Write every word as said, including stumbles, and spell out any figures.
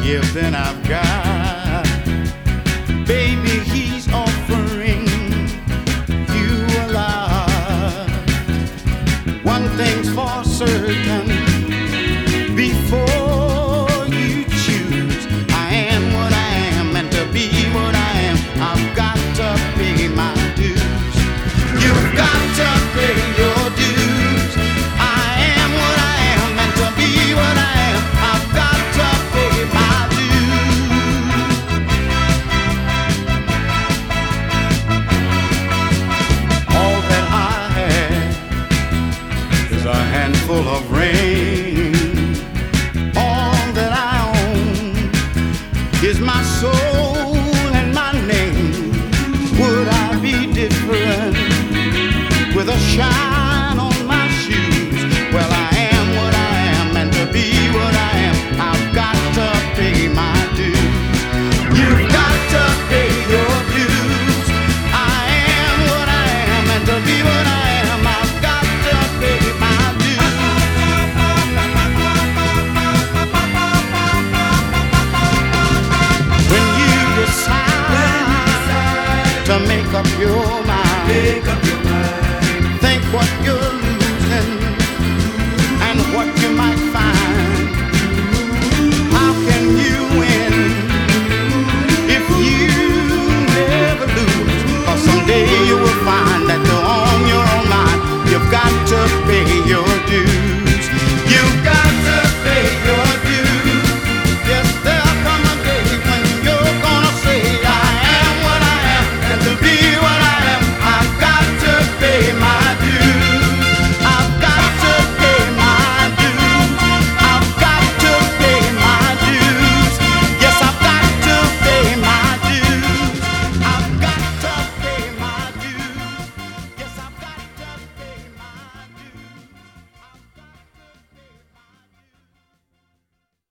give than I've got. Baby, he's offering you a lot. One thing's for certain, before you choose, I am what I am, and to be what I am, I've got to pay my dues. You've got to pay your dues. I am what I am, and to be what I am, I've got to pay my dues. All that I have is a handful of rain. All that I own is my soul and my name. Would I be different with a shine on my shoes? Well, I am what I am, and to be what I am, I've got to pay my dues. You've got to pay your dues. I am what I am, and to be what I am, I've got to pay my dues. When you decide to make up your mind,